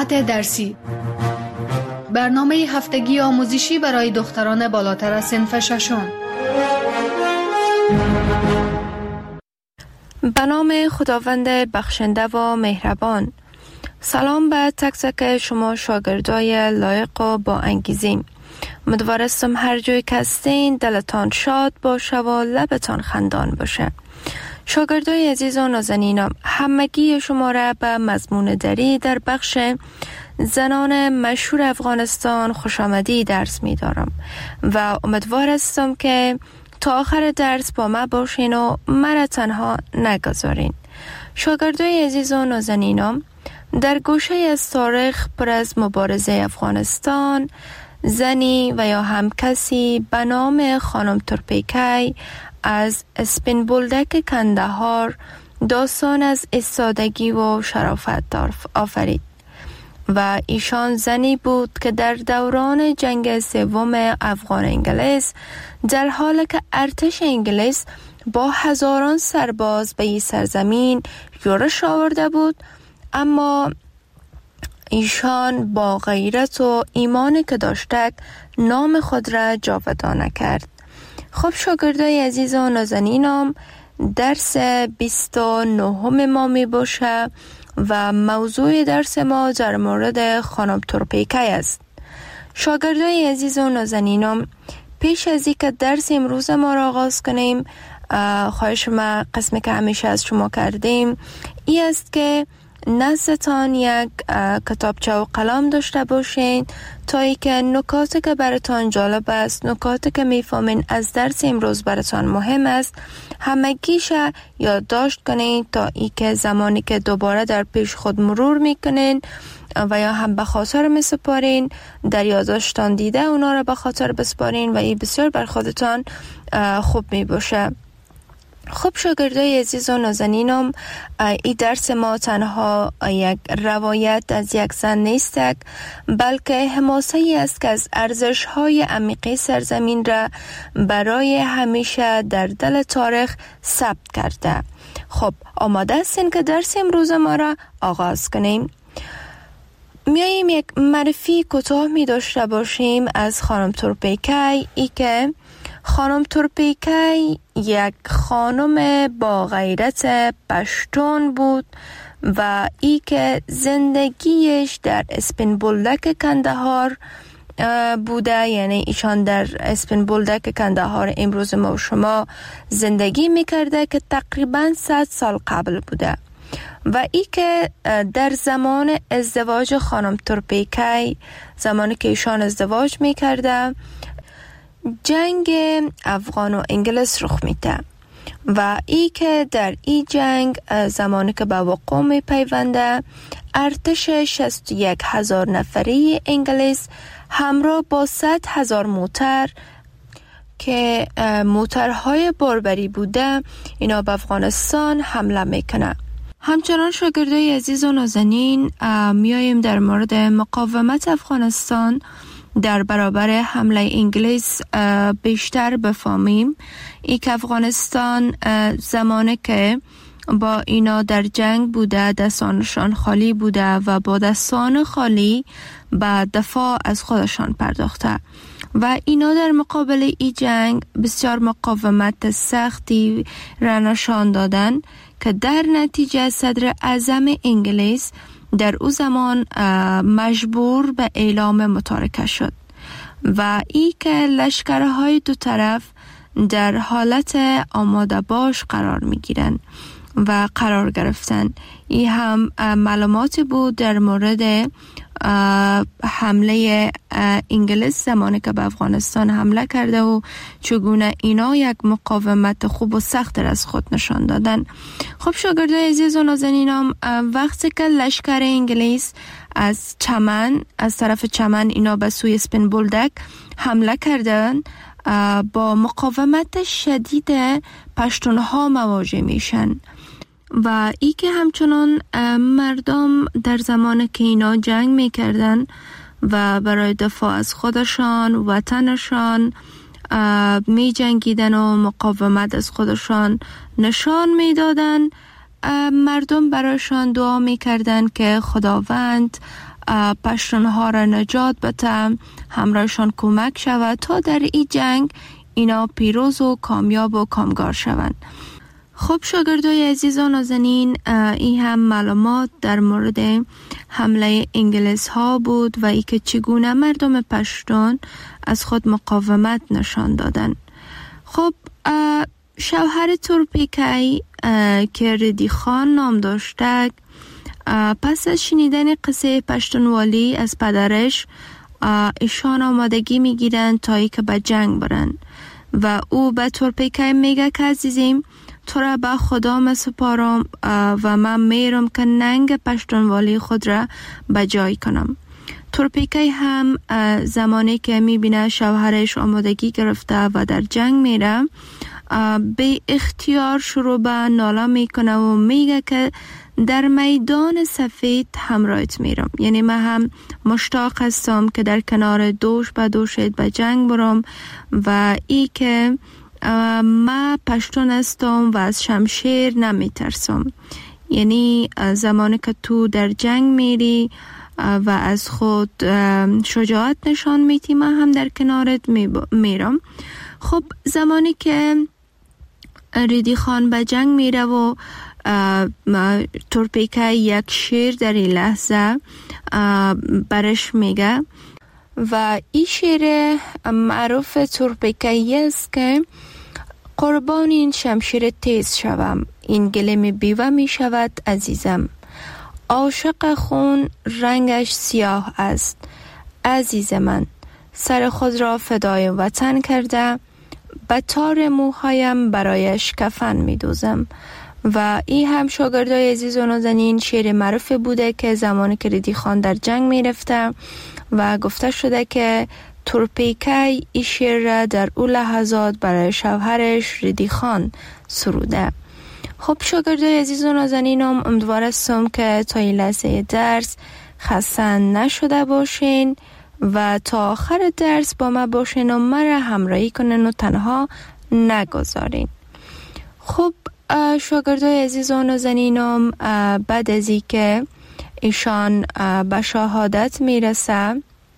ساعت درسی، برنامه هفتگی آموزشی برای دختران بالاتر از صنف ششم. به نام خداوند بخشنده و مهربان. سلام به تک تک شما شاگردای لایق و با انگیزه. امیدوارم هر جای که هستین دلتان شاد باشه و لبتان خندان باشه. شاگردای عزیز و نازنینم، همگی شما را به مضمون دری در بخش زنان مشهور افغانستان خوش آمدی درس می دارم و امیدوار هستم که تا آخر درس با ما باشین و مرا تنها نگذارین. شاگردای عزیز و نازنینم، در گوشه از تاریخ پر از مبارزه افغانستان، زنی و یا هم کسی به نام خانم تورپیکی از اسپین بولدک کندهار داستان از ایستادگی و شرافت آفرید و ایشان زنی بود که در دوران جنگ سوم افغان انگلیس در حالی که ارتش انگلیس با هزاران سرباز به این سرزمین یورش آورده بود، اما ایشان با غیرت و ایمانی که داشته نام خود را جاودانه کرد. خب شاگردای عزیز و نازنینم، درس 29 ما می باشه و موضوع درس ما در مورد خانم تورپیکی است. شاگردای عزیز و نازنینم، پیش از اینکه درس امروز ما را آغاز کنیم، خواهش ما قسمی که همیشه از شما کردیم ای است که نزدتان یک کتابچه و قلم داشته باشین تا ای که نکاتی که براتان جالب است، نکاتی که میفهمین از درس امروز براتان مهم است، همگیش یادداشت کنین تا ای که زمانی که دوباره در پیش خود مرور میکنین و یا هم به خاطر میسپارین، در یادداشتان دیده اونا را به خاطر بسپارین و این بسیار بر خودتان خوب می باشه. خب شاگردای عزیز و نازنینم، این درس ما تنها یک روایت از یک زن نیست، بلکه حماسه ای است که از ارزش های عمیقی سرزمین را برای همیشه در دل تاریخ ثبت کرده. خب آماده هستین که درس امروز ما را آغاز کنیم؟ میاییم یک معرفی کوتاه می داشته باشیم از خانم تورپیکی. ای که خانم تورپیکی یک خانم با غیرت پشتون بود و ای که زندگیش در اسپین بولدک کندهار بوده، یعنی ایشان در اسپین بولدک کندهار امروز ما و شما زندگی میکرده که تقریبا 100 سال قبل بوده و ای که در زمان ازدواج خانم تورپیکی، زمانی که ایشان ازدواج میکرده، جنگ افغان و انگلیس رخ میده و ای که در این جنگ زمانی که به وقوع می پیونده، ارتش 61,000 نفری انگلیس همراه با 100,000 موتر که موترهای باربری بوده، اینا به افغانستان حمله میکنه. همچنان شاگردای عزیز و نازنین، میاییم در مورد مقاومت افغانستان در برابر حمله انگلیس بیشتر بفهمیم. ای که افغانستان زمانی که با اینا در جنگ بوده، دستانشان خالی بوده و با دستان خالی به دفاع از خودشان پرداخته و اینا در مقابل ای جنگ بسیار مقاومت سختی را نشان دادن که در نتیجه صدر اعظم انگلیس در او زمان مجبور به اعلام متارکه شد و ای که لشکرهای دو طرف در حالت آماده باش قرار می گیرن و قرار گرفتن. این هم معلوماتی بود در مورد حمله انگلیس زمانی که به افغانستان حمله کرده و چگونه اینا یک مقاومت خوب و سخت از خود نشان دادن. خب شاگردای عزیز و نازنینم، وقتی که لشکر انگلیس از طرف چمن اینا به سوی اسپین بولدک حمله کردن، با مقاومت شدید پشتونها مواجه میشن و ای که همچنان مردم در زمان که اینا جنگ میکردن و برای دفاع از خودشان وطنشان می جنگیدن و مقاومت از خودشان نشان می دادن، مردم برایشان دعا می کردن که خداوند پشتونها را نجات بده، همراهشان کمک شود تا در این جنگ اینا پیروز و کامیاب و کامگار شوند. خب شاگردای عزیز و نازنین، این هم معلومات در مورد حمله انگلیس ها بود و ای که چگونه مردم پشتون از خود مقاومت نشان دادن. خب شوهر تورپیکی که ردی خان نام داشته، پس از شنیدن قصه پشتونوالی از پدرش ایشان آمادگی میگیرن تا ای که به جنگ برن و او به تورپیکی میگه که عزیزیم تو را به خدا مسپارم و من میرم که ننگ پشتونوالی خود را به جای کنم. تورپیکی هم زمانی که میبینه شوهرش آمادگی گرفته و در جنگ میره، به اختیار شروع به ناله میکنه و میگه که در میدان سفید همراهت میرم، یعنی من هم مشتاق هستم که در کنار دوش به دوشت به جنگ برم و ای که من پشتون هستم و از شمشیر نمیترسم. یعنی زمانی که تو در جنگ میری و از خود شجاعت نشان میدی، من هم در کنارت میرم. خب زمانی که ریدی خان به جنگ میره و تورپیکی یک شعر در این لحظه برش میگه و این شعر معروف تورپیکی است که قربان این شمشیر تیز شوم، این گلیم بیوه می شود عزیزم، عاشق خون رنگش سیاه است، عزیز من سر خود را فدای وطن کرده، به تار موهایم برایش کفن می دوزم. و این هم شاگردای عزیز و نازنین شعر معروف بوده که زمانی که ریدی خان در جنگ می رفته و گفته شده که تورپیکی این شعر را در اون لحظات برای شوهرش ریدی خان سروده. خب شاگردای عزیز و نازنینم، امیدوار هستم که تا این لحظه درس خسته نشده باشین و تا آخر درس با ما باشین و مرا همراهی کنین و تنها نگذارین. خب شاگردای عزیز و نازنینم، بعد از این که ایشان به شهادت میرسه،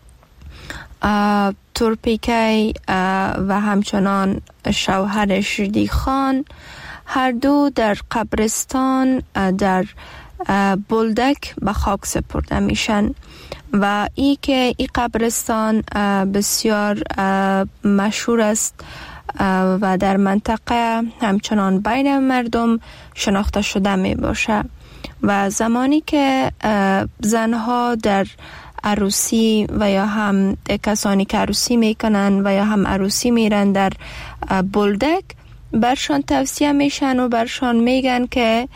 تورپیکی و همچنان شوهرش ریدی خان هر دو در قبرستان در بولدک به خاک سپرده میشن و ای که این قبرستان بسیار مشهور است و در منطقه همچنان بین مردم شناخته شده می باشه. و زمانی که زنها در عروسی و یا هم کسانی که عروسی میکنن و یا هم عروسی میرن در بولدک، برشان توصیه میشن و برشان میگن که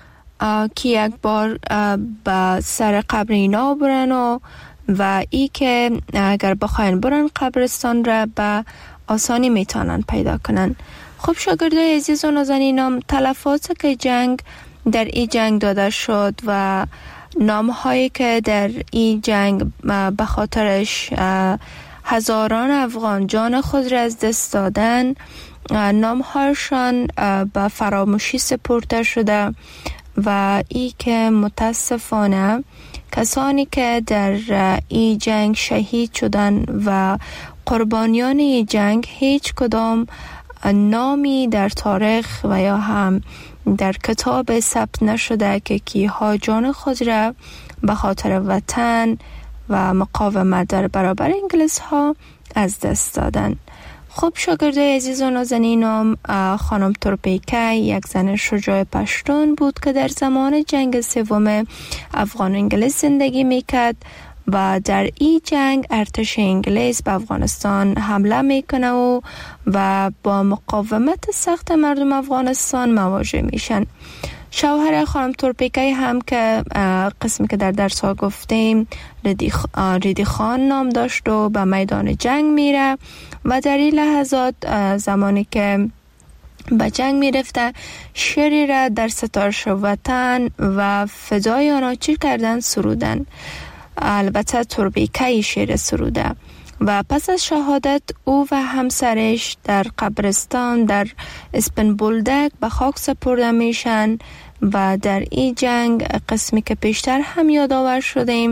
یک بار به سر قبر اینا برن و ای که اگر بخواین برن قبرستان را به آسانی میتونن پیدا کنن. خب شاگردای عزیز و نازنینم، تلفات که جنگ در این جنگ داده شد و نامهایی که در این جنگ به خاطرش هزاران افغان جان خود را از دست دادن، نامهایشان به فراموشی سپرده شده و ای که متاسفانه کسانی که در این جنگ شهید شدن و قربانیان این جنگ هیچ کدام نامی در تاریخ و یا هم در کتاب ثبت نشده که کیها جان خود را به خاطر وطن و مقاومت در برابر انگلیس ها از دست دادن. خب شاگردای عزیز و نازنینم، خانم تورپیکی یک زن شجاع پشتون بود که در زمان جنگ سوم افغان انگلیس زندگی میکرد و در این جنگ ارتش انگلیس به افغانستان حمله میکنه و با مقاومت سخت مردم افغانستان مواجه میشن. شوهر خانم تورپیکی هم که قسمی که در درس ها گفتیم ریدی خان نام داشت و به میدان جنگ میره و در این لحظات زمانی که به جنگ میرفته شعری را در ستارش وطن و فدای آنها چی کردن سرودن. البته تورپیکی شعر سروده و پس از شهادت او و همسرش در قبرستان در اسپن بولدک به خاک سپرده میشن و در این جنگ قسمی که پیشتر هم یادآور شدیم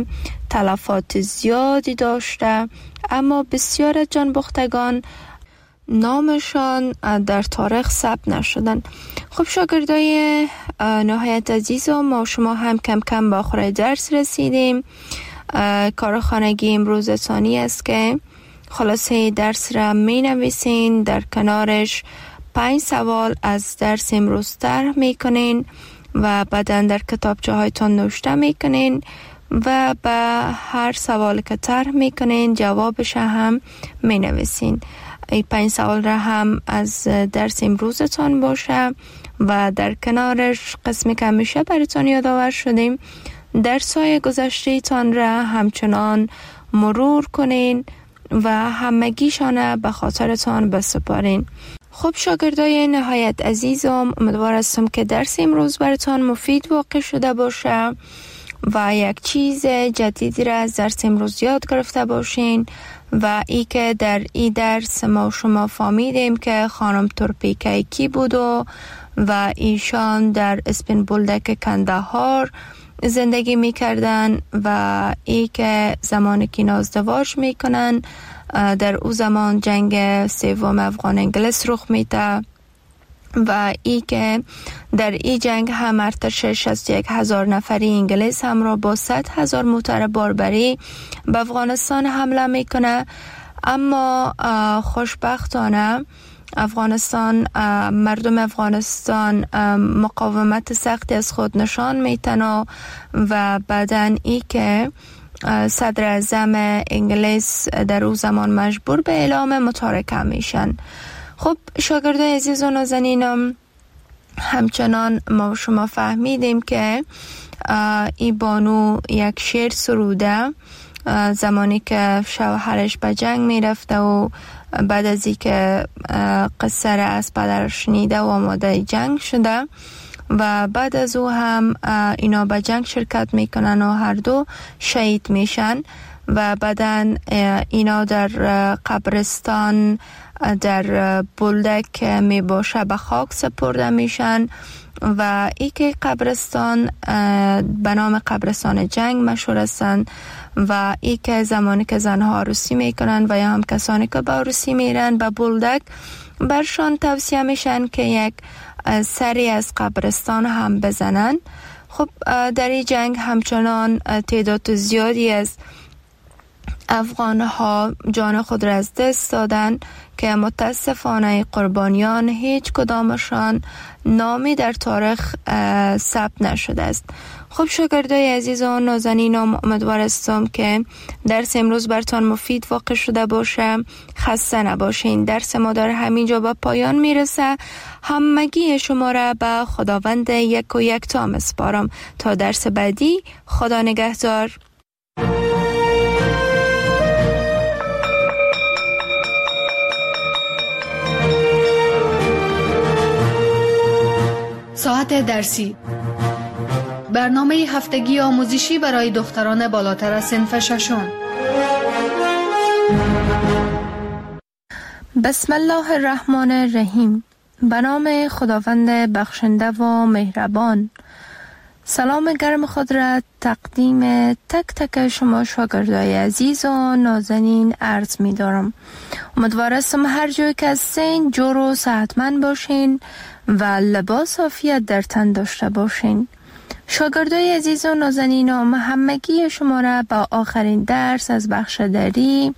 تلفات زیادی داشته، اما بسیار از جانباختگان نامشان در تاریخ ثبت نشدن. خب شاگردای نهایت عزیزم، ما شما هم کم کم به آخر درس رسیدیم. کار خانگی امروز ثانی است که خلاصه درس را می نویسین، در کنارش 5 سوال از درس امروز طرح می کنین و بعداً در کتابچه هایتان نوشته می کنین و به هر سوال که طرح می کنین جوابش هم می نویسین. این 5 سوال را هم از درس امروزتان باشه و در کنارش قسمی که همیشه براتان یادآور شدیم درس‌های گذشته تان را همچنان مرور کنین و همگیشان به خاطرتان بسپارین. خب شاگردای نهایت عزیزم، امیدوار هستم که درس امروز براتان مفید واقع شده باشه و یک چیز جدیدی را از درس امروز یاد گرفته باشین و ای که در این درس ما شما فهمیدیم که خانم تورپیکه کی بود و ایشان در اسپین بولدک کندهار زندگی میکردن و ای که زمانی که اینا ازدواج میکنن در او زمان جنگ سوم افغان انگلیس رخ میده و ای که در این جنگ هم ارتش 61,000 نفری انگلیس همراه با 100,000 موتر باربری به افغانستان حمله میکنه. اما خوشبختانه مردم افغانستان مقاومت سختی از خود نشان میتن و بعدن ای که صدر اعظم انگلیس در او زمان مجبور به اعلام متارکه میشن. خب شاگردای عزیز و نازنینم، همچنان ما شما فهمیدیم که ای بانو یک شعر سروده زمانی که شوهرش به جنگ میرفته و بعد از این که قصه را از پدرش شنیده و آماده جنگ شده و بعد از او هم اینا به جنگ شرکت میکنن و هر دو شهید میشن و بعدن اینا در قبرستان در بولدک می باشه به خاک سپرده میشن و ای که قبرستان به نام قبرستان جنگ مشهور هستند و ای که زمانی که زنها عروسی میکنن و یا هم کسانی که به عروسی میرن به بولدک برشان توصیه میشن که یک سری از قبرستان هم بزنن. خب در این جنگ همچنان تعداد زیادی از افغان ها جان خود را از دست دادن که متاسفانه قربانیان هیچ کدامشان نامی در تاریخ ثبت نشده است. خب شاگردای عزیز و نازنینم، امیدوار هستم که درس امروز براتان مفید واقع شده باشه. خسته نباشین. درس ما در همینجا به پایان میرسه. همگی شما را به خداوند یک و یکتا میسپارم تا درس بعدی. خدا نگهدار. ساعت درسی، برنامه هفتگی آموزشی برای دختران بالاتر از صنف ششم. بسم الله الرحمن الرحیم. به نام خداوند بخشنده و مهربان. سلام گرم خود را تقدیم تک تک شما شاگردای عزیز و نازنین عرض می دارم. امیدوار هستم هر جایی که هستین جور و صحتمند باشین و لباس عافیت در تن داشته باشین. شاگردای عزیز و نازنینم، همگی شما را با آخرین درس از بخش دری،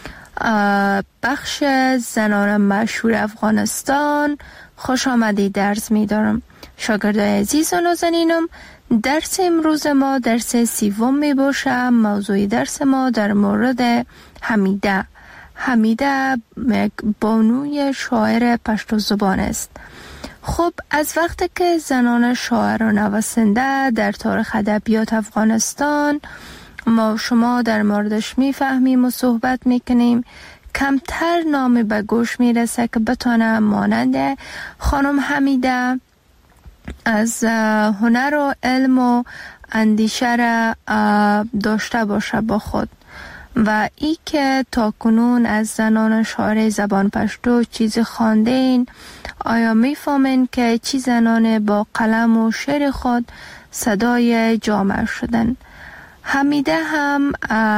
بخش زنان مشهور افغانستان خوش آمدید درس می دارم. شاگردای عزیز و نازنینم، درس امروز ما درس سوم می باشه. موضوع درس ما در مورد حمیده یک بانوی شاعر پشتو زبان است. خب از وقتی که زنان شاعر و نویسنده در تاریخ ادبیات افغانستان ما شما در موردش میفهمیم و صحبت میکنیم، کمتر نامی به گوش میرسه که بتانه مانند خانم حمیده از هنر و علم و اندیشه را داشته باشه با خود و ای که تا کنون از زنان شاعر زبان پشتو چیز خواندین، آیا میفهمین که چی زنان با قلم و شعر خود صدای جامعه شدن؟ حمیده هم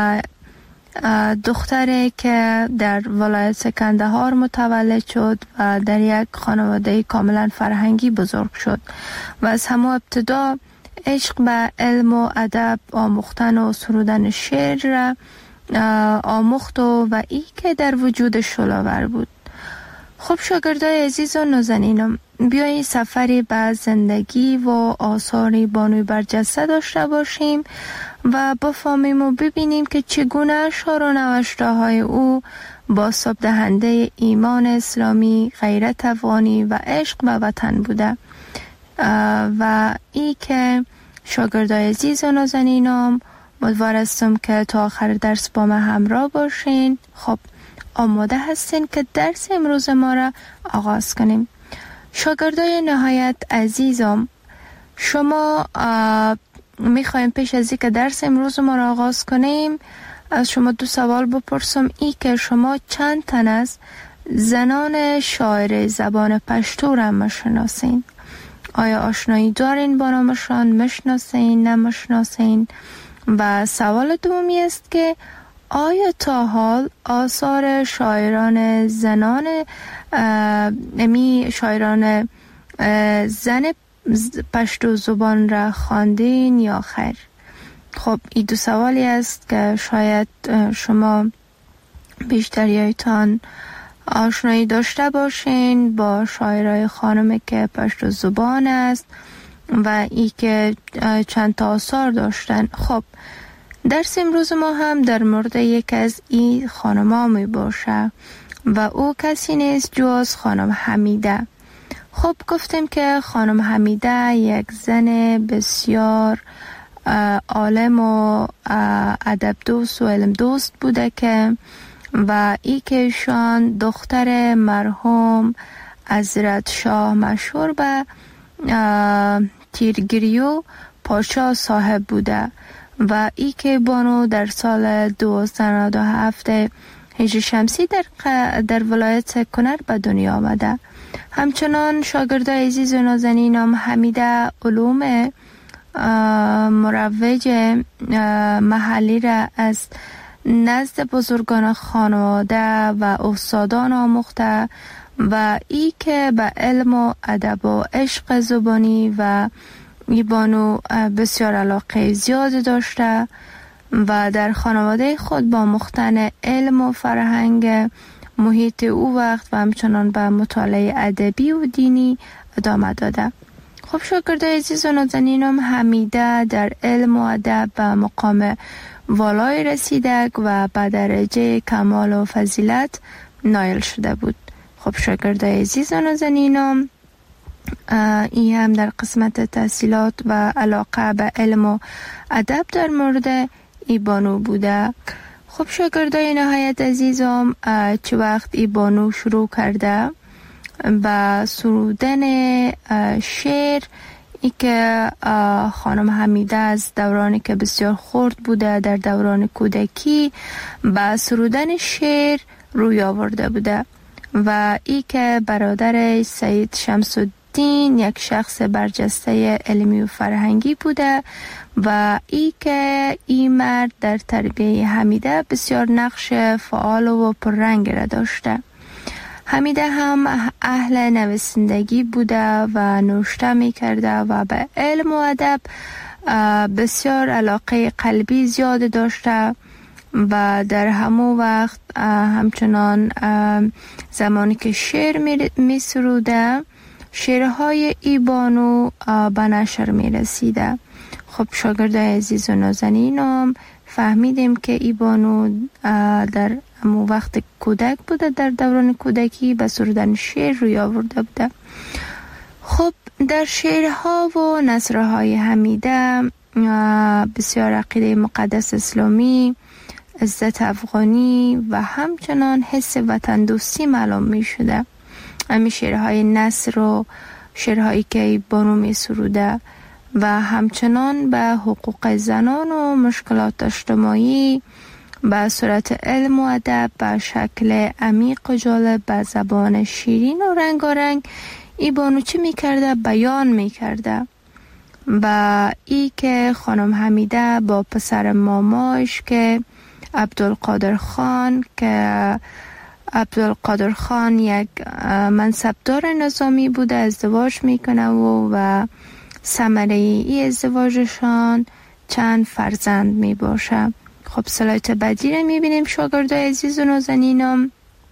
دختری که در ولایت کندهار متولد شد و در یک خانواده کاملا فرهنگی بزرگ شد و از همه ابتدا عشق به علم و ادب آموختن و سرودن شعر را آموخت و ای که در وجود شلاور بود. خب شاگردای عزیز و نازنینم، بیایید سفری به زندگی و آثار بانوی برجسته داشته باشیم و بفهمیم و ببینیم که چگونه اشعار و نوشته‌های او بازتاب دهنده ایمان اسلامی، غیرت افغانی و عشق به وطن بوده و ای که شاگردای عزیز و نازنینم امیدوار هستم که تا آخر درس با من همراه باشین. خب آماده هستین که درس امروز ما را آغاز کنیم؟ شاگردای نهایت عزیزم، شما میخوایم پیش از اینکه درس امروز ما را آغاز کنیم از شما دو سوال بپرسم. ای که شما چند تن از زنان شاعر زبان پشتو را میشناسین؟ آیا آشنایی دارین با نامشان؟ میشناسین؟ نمیشناسین؟ و سوال دومی است که آیا تا حال آثار شاعران زنان شاعران زن پشتو زبان را خواندین یا خیر؟ خب این دو سوالی است که شاید شما بیشتریایتان آشنایی داشته باشین با شاعرای خانم که پشتو زبان است و ای که چند تا آثار داشتن. خب درس امروز ما هم در مورد یک از این خانم‌ها می باشه و او کسی نیست جز خانم حمیده. خب گفتیم که خانم حمیده یک زن بسیار عالم و ادب دوست و علم دوست بوده که و ای که ایشان دختر مرحوم حضرت شاه مشهور به تیرگریو پاشا صاحب بوده و ای که بانو در سال 1297 هجری شمسی در ولایت کنر به دنیا آمده. همچنان شاگردای عزیز و نازنینم حمیده علوم مروج محلی را از نزد بزرگان خانواده و استادان آموخته و ای که به علم و ادب و عشق زبانی و بانو بسیار علاقه زیاد داشته و در خانواده خود با آموختن علم و فرهنگ محیط او وقت و همچنان به مطالعه ادبی و دینی ادامه داده. خب شاگردای عزیز و نازنینم، حمیده در علم و ادب به مقام والای رسیده و به درجه کمال و فضیلت نایل شده بود. خب شاگردای عزیز و نازنینم، این هم در قسمت تحصیلات و علاقه به علم و ادب در مورد ای بانو بوده. خب شاگردای نهایت عزیزم، چه وقت ای بانو شروع کرده با سرودن شعر، ای که خانم حمیده از دورانی که بسیار خرد بوده در دوران کودکی با سرودن شعر روی آورده بوده و ای که برادر سید شمس الدین یک شخص برجسته علمی و فرهنگی بوده و ای که این مرد در تربیه حمیده بسیار نقش فعال و پررنگ را داشته. حمیده هم اهل نویسندگی بوده و نوشته می کرده و به علم و ادب بسیار علاقه قلبی زیاد داشته و در همون وقت همچنان زمانی که شعر می سروده شعرهای ای بانو به نشر می رسیده. خب شاگردای عزیز و نازنینم، فهمیدیم که ای بانو در همون وقت کودک بوده، در دوران کودکی به سرودن شعر روی آورده بوده. خب در شعرها و نثرهای حمیده بسیار عقیده مقدس اسلامی، عزت افغانی و همچنان حس وطن دوستی معلوم می شده. همین شعرهای نثر و شعرهایی که بانو می سروده و همچنان به حقوق زنان و مشکلات اجتماعی به صورت علم و ادب به شکل عمیق و جالب به زبان شیرین و رنگارنگ ای بانو چی می کرده؟ بیان می کرده و ای که خانم حمیده با پسر ماماش که عبدالقادر خان، که عبدالقادر خان یک منصبدار نظامی بوده، ازدواج میکنه و ثمره ای ازدواجشان چند فرزند می باشه. خب سلایت بعدی رو میبینیم. شاگردای عزیز و نازنینم،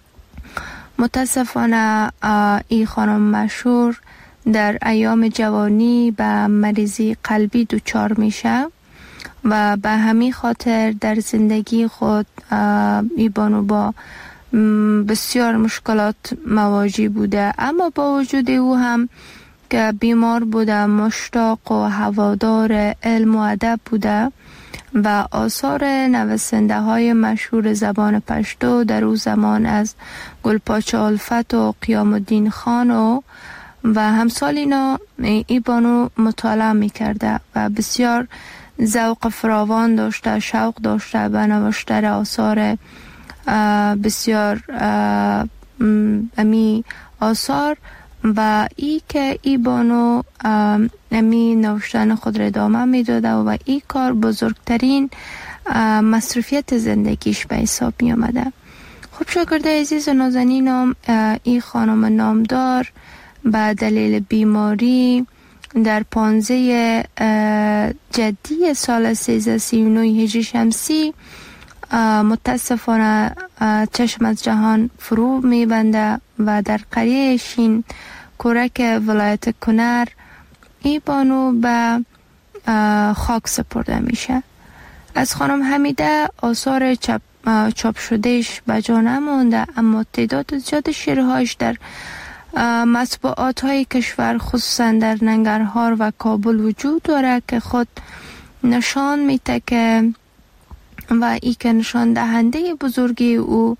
متاسفانه ای خانم مشهور در ایام جوانی به مریضی قلبی دچار میشه و به همین خاطر در زندگی خود ای بانو با بسیار مشکلات مواجه بوده، اما با وجود او هم که بیمار بوده مشتاق و هوادار علم و ادب بوده و آثار نویسنده های مشهور زبان پشتو در او زمان از گلپاچه الفت و قیام الدین خان و همسال اینا ای بانو مطالعه می کرده و بسیار ذوق فراوان داشته، شوق داشته به نوشتن آثار بسیار امی آثار و ای که ای بانو امی نوشتن خود را ادامه می داده و ای کار بزرگترین مصروفیت زندگیش به حساب می آمده. خب شاگرده عزیز و نازنینم، ای خانم نامدار به دلیل بیماری در 15 جدی سال 1339 هجری شمسی متاسفانه چشم از جهان فرو میبنده و در قریه شین کورک ولایت کنر ای بانو به خاک سپرده میشه. از خانم حمیده آثار چاپ شدهش به جا نمانده، اما تعداد زیاد شعرهایش در مطبوعات های کشور خصوصا در ننگرهار و کابل وجود داره که خود نشان میده که و ای که نشان دهنده بزرگی او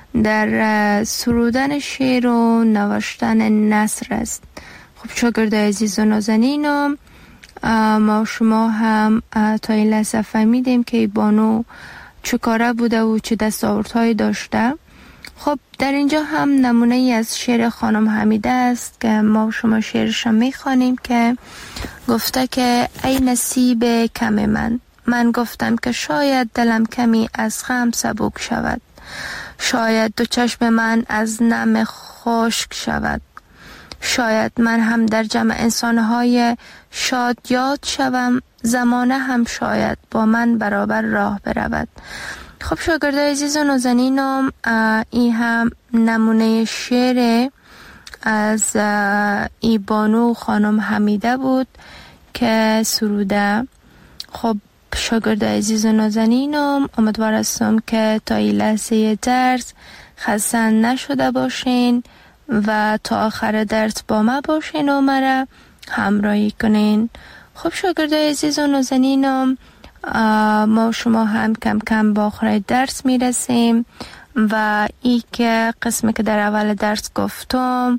در سرودن شعر و نوشتن نثر است. خب شاگرد عزیز و نازنینم، ما شما هم تا این لحظه فهمیدیم که بانو چه کاره بوده و چه دستاوردهایی داشته. خب در اینجا هم نمونه ای از شعر خانم حمیده است که ما شما شعرش میخوانیم که گفته که ای نصیب کم من گفتم که شاید دلم کمی از غم سبک شود، شاید دو چشم من از نم خشک شود، شاید من هم در جمع انسانهای شاد یاد شوم، زمانه هم شاید با من برابر راه برود. خب شاگرده عزیز و نازنینم، این هم نمونه شعر از ای بانو خانم حمیده بود که سروده. خب شاگرده عزیز و نازنینم، امیدوار هستم که تا این لحظه درس خسته نشده باشین و تا آخر درس با ما باشین و مرا همراهی کنین. خب شاگرده عزیز و نازنینم، ما شما هم کم کم با آخر درس میرسیم و ای که قسمی که در اول درس گفتم،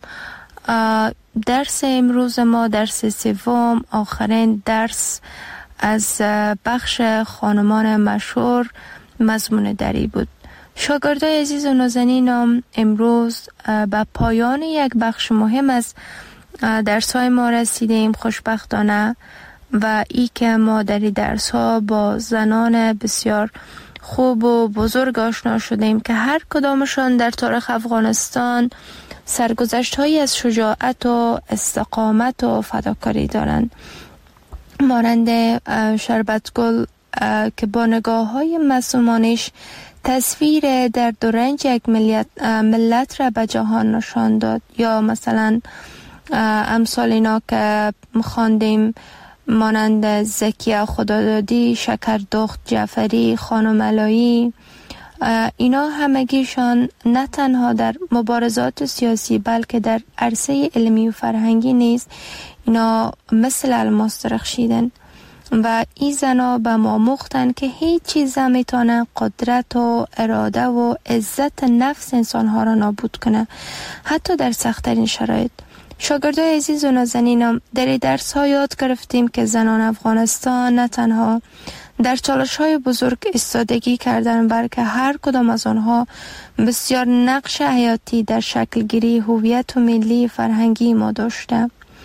درس امروز ما درس سوم، آخرین درس از بخش خانمان مشهور مضمون دری بود. شاگردای عزیز و نازنینم، امروز به پایان یک بخش مهم از درس های ما رسیدیم خوشبختانه و ای که ما در این درس ها با زنان بسیار خوب و بزرگ آشنا شدیم که هر کدامشان در تاریخ افغانستان سرگذشت هایی از شجاعت و استقامت و فداکاری دارند، مانند شربتگل که با نگاه های معصومانش تصویر درد و رنج یک ملت را به جهان نشان داد، یا مثلا امثال اینا که خواندیم مانند زکیه خدادادی، شکردخت جعفری، خانم علایی، اینا همگیشان نه تنها در مبارزات سیاسی بلکه در عرصه علمی و فرهنگی نیز اینا مثل الماس درخشیدن و این زنا به ما مختن که هیچ چیز میتونه قدرت و اراده و عزت نفس انسانها را نابود کنه، حتی در سخت‌ترین شرایط. شاگردای عزیز و نازنینم، در درس ها یاد گرفتیم که زنان افغانستان نه تنها در چالش های بزرگ ایستادگی کردن، بلکه هر کدام از آنها بسیار نقش حیاتی در شکل گیری هویت و ملی فرهنگی ما داشته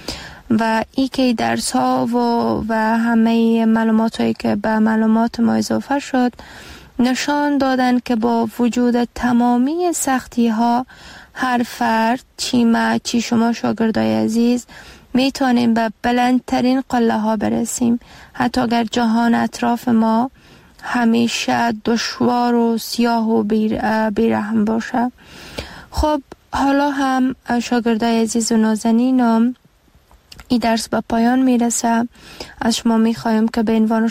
و ای که درس ها و همه معلومات هایی که به معلومات ما اضافه شد نشان دادن که با وجود تمامی سختی ها هر فرد چی شما شاگردای عزیز میتونیم به بلندترین قله ها برسیم، حتی اگر جهان اطراف ما همیشه دشوار و سیاه و بیرحم باشه. خب حالا هم شاگردای عزیز و نازنینم این درس به پایان میرسه. از شما میخوایم که به عنوان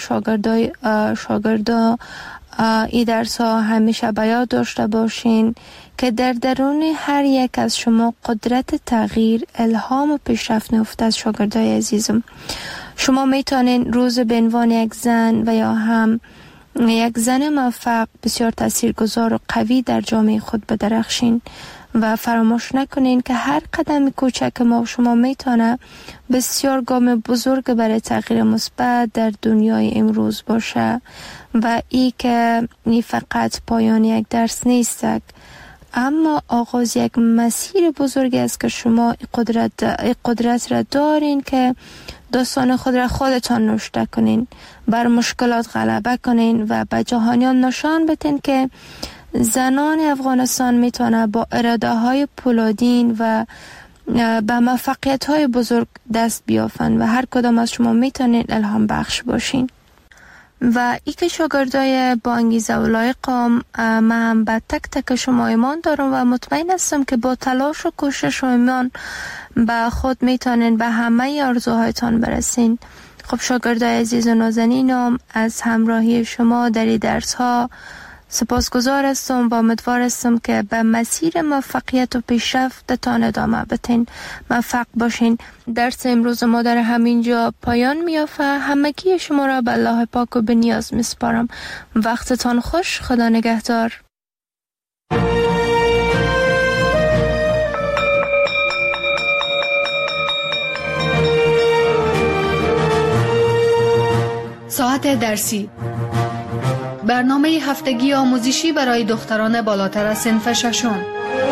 شاگردا این درس ها همیشه به یاد داشته باشین که در درون هر یک از شما قدرت تغییر، الهام و پیشرفت نهفته از شاگردای عزیزم. شما میتونین روز به عنوان یک زن و یا هم یک زن موفق بسیار تاثیرگذار و قوی در جامعه خود بدرخشین و فراموش نکنین که هر قدم کوچک ما و شما میتونه بسیار گام بزرگ برای تغییر مثبت در دنیای امروز باشه و ای که این فقط پایان یک درس نیست، اما آغاز یک مسیر بزرگی است که شما قدرت را دارین که داستان خود را خودتان نوشته کنین، بر مشکلات غلبه کنین و به جهانیان نشان بدین که زنان افغانستان میتونه با اراده های پولادین و به موفقیت های بزرگ دست بیافن و هر کدام از شما میتونین الهام بخش باشین. و ای که شاگردای با انگیزه و لایقم، من به تک تک شما ایمان دارم و مطمئن هستم که با تلاش و کوشش و ایمان به خود میتونین به همه آرزوهایتان برسین. خب شاگردای عزیز و نازنینم، از همراهی شما در این درس ها سپاسگزار هستم و امیدوار هستم که به مسیر موفقیت و پیشرفتتان ادامه بدین. موفق باشین. درس امروز ما در همینجا پایان میافته. همگی شما را به الله پاک و به نیاز میسپارم. وقتتان خوش. خدا نگهدار. ساعت درسی، برنامه هفتگی آموزشی برای دختران بالاتر از صنف ششم.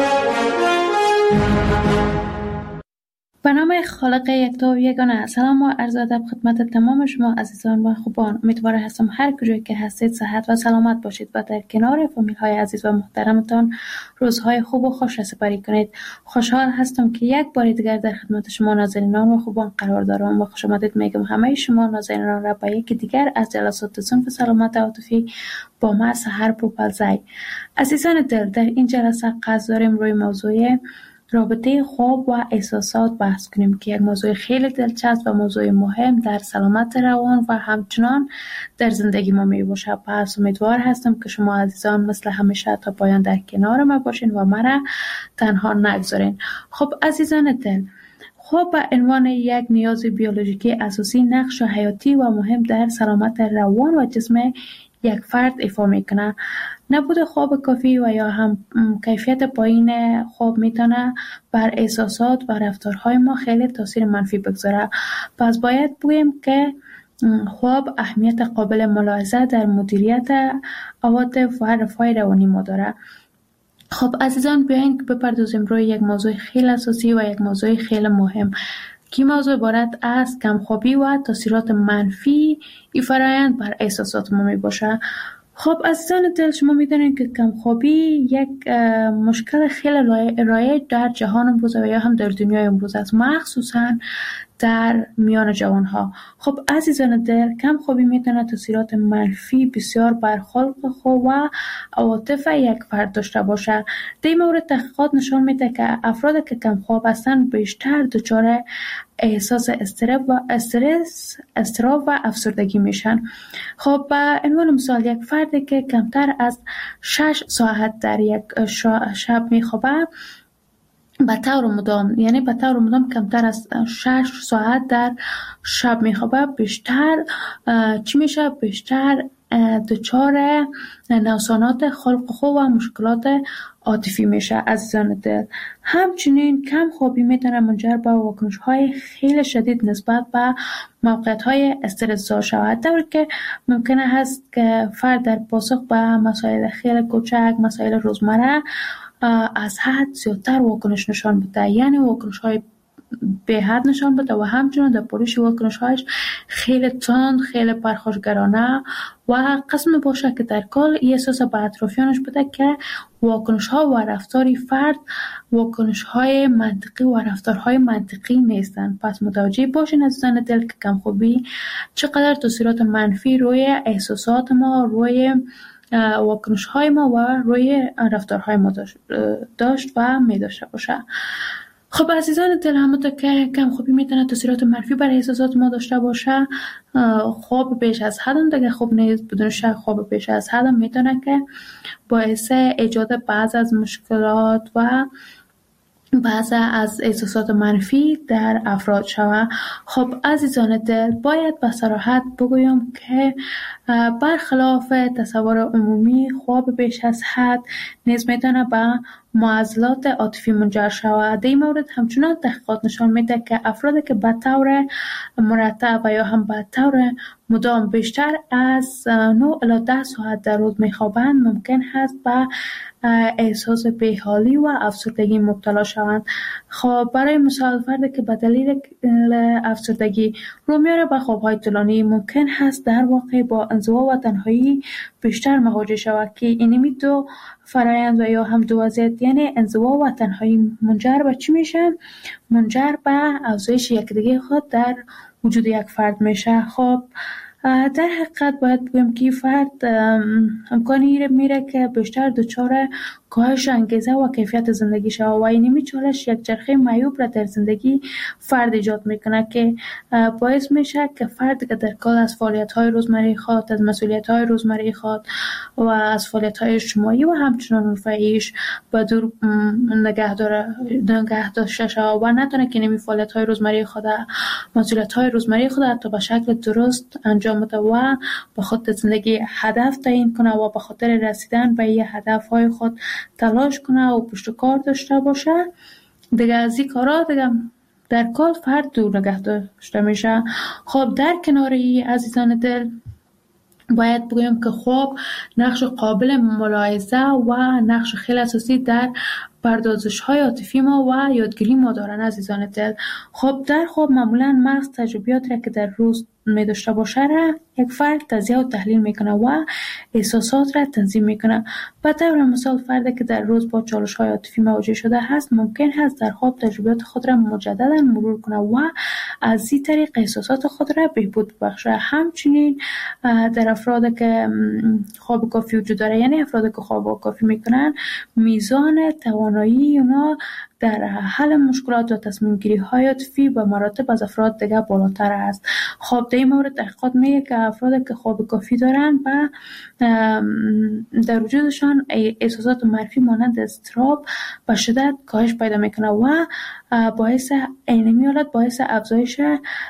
به نام خالق یکتا و یگانه، سلام و عرض ادب خدمت تمام شما عزیزان و خوبان. امیدوار هستم هر کجایی که هستید صحت و سلامت باشید و در کنار فامیل های عزیز و محترمتان روزهای خوب و خوش سپری کنید. خوشحال هستم که یک بار دیگر در خدمت شما نازنینان و خوبان قرار دارم و خوش آمدید میگم همه شما نازنینان را به یکی دیگر از جلسات صنف سلامت عاطفی با ما سحر پوپلزی. عزیزان دل، در این جلسه قصد داریم روی موضوع رابطه خواب و احساسات بحث کنیم که یک موضوع خیلی دلچسب و موضوع مهم در سلامت روان و همچنان در زندگی ما می باشه. پس امیدوار هستم که شما عزیزان مثل همیشه تا پایان در کنار ما باشین و مرا تنها نگذارین. خب عزیزان دل، خواب به عنوان یک نیاز بیولوژیکی اساسی نقش حیاتی و مهم در سلامت روان و جسم یک فرد ایفا میکنه. نبود خواب کافی و یا هم کیفیت پایین خواب میتونه بر احساسات و رفتارهای ما خیلی تاثیر منفی بگذاره. پس باید بگویم که خواب اهمیت قابل ملاحظه در مدیریت عواطف و رفاه روانی ما داره. خب عزیزان، بیاین که بپردازیم روی یک موضوع خیلی اساسی و یک موضوع خیلی مهم که موضوع عبارت از کمخوابی و تاثیرات منفی این فرآیند بر احساسات ما می باشه. خب عزیزان دل، شما میدونید که کمخوابی یک مشکل خیلی رایج در جهان امروز و یا هم در دنیای امروز است، مخصوصا در میان جوانها. خب عزیزان دل، کمخوابی میتونه تاثیرات منفی بسیار بر خلق خود و عواطف یک فرد داشته باشه. در این مورد تحقیقات نشان میده که افرادی که کمخواب هستند بیشتر دچار احساس اضطراب و افسردگی میشن. خب به عنوان مثال، یک فردی که کمتر از 6 ساعت در یک شب میخوابه به طور مدام کمتر از 6 ساعت در شب میخوابه بیشتر دچار نوسانات خلق خو و مشکلات عاطفی میشه. عزیزان دل، همچنین کم خوابی میتونه منجر به واکنش‌های خیلی شدید نسبت به موقعیت‌های استرس‌زا شود، طوری که ممکنه هست که فرد در پاسخ به مسائل خیلی کوچک، مسائل روزمره از حد زیادتر واکنش نشان بده، یعنی واکنش‌های به حد نشان بده و همچنین در پولیش واکنش‌هایش خیلی تند، خیلی پرخاشگرانه و قسم باشه که در کل این احساس به اطرافیانش بده که واکنش‌ها و رفتاری فرد واکنش‌های منطقی و رفتارهای منطقی نیستند. پس متوجه باشین عزیزان دل که کمخوابی چقدر تاثیرات منفی روی احساسات ما، روی واکنش‌های ما و روی رفتارهای ما داشت و می داشته باشه. خب عزیزان دل، همونطور که کمخوابی میتونه تاثیرات منفی بر احساسات ما داشته باشه، خواب بیش از حد دیگه خوب نیست. بدون شک خواب بیش از حد میتونه که باعث ایجاد بعض از مشکلات و بعض از احساسات منفی در افراد شود. خب عزیزان دل، باید به صراحت بگویم که برخلاف تصور عمومی خواب بیش از حد نیز میتونه به معضلات عاطفی منجر شود. در این مورد همچنان تحقیقات نشان میده که افرادی که به طور مرتب و یا هم به طور مدام بیشتر از 9 الی 10 ساعت در روز میخوابند ممکن است به احساس بیحالی و افسردگی مبتلا شوند. خب برای مثال فردی که به دلیل افسردگی رو میاره به خوابهای طولانی ممکن هست در واقع با انزوا و تنهایی بیشتر مواجه شود که اینمی دو فرایند و یا هم دو وضعیت، یعنی انزوا و تنهایی، منجر به چی میشه؟ منجر به افزایش یکدیگه خود در وجود یک فرد میشه. خب در حقیقت باید بگویم که فرد امکانی میره که بیشتر دچار کاهش انگیزه و کیفیت زندگی شود و اینمی چالش یک چرخه معیوب را در زندگی فرد ایجاد میکنه که باعث میشه که فرد که در کل از فعالیت‌های روزمره خود، از مسئولیت‌های روزمره خود و از فعالیت‌های اجتماعی و همچنان رفاهیش به دور نگه داشته شود و نتونه که اینمی فعالیت‌های روزمره خود، مسئولیت‌های روزمره خود حتی به شکل درست انجام بده و به خود زندگی هدف تعیین کنه و به خاطر رسیدن به این هدف‌های خود تلاش کنه و پشت کار داشته باشه. دیگه از این کارا دیگه در کل فرد دور نگه داشته میشه. خب در کنار این عزیزان دل باید بگویم که خواب نقش قابل ملاحظه و نقش خیلی اساسی در پردازش‌های عاطفی ما و یادگیری ما دارن عزیزان دل. خب در خواب معمولا مغز تجربیات را که در روز می داشته باشه را یک فرد تجزیه و تحلیل میکنه و احساسات را تنظیم میکنه. به طور مثال فردی که در روز با چالش‌های عاطفی مواجه شده هست ممکن است در خواب تجربیات خود را مجددا مرور کنه و از این طریق احساسات خود را بهبود بخشه. همچنین در افرادی که خواب کافی وجود داره، یعنی افرادی که خواب کافی میکنن، میزان توانایی اونا در حل مشکلات و تصمیم گیری های عاطفی به مراتب از افراد دیگه بالاتر است. خب در این مورد تحقیقات میگه که افرادی که خواب کافی دارن و در وجودشان احساسات منفی مانند اضطراب به شدت کاهش پیدا میکنه و باعث اینمی حالت باعث افزایش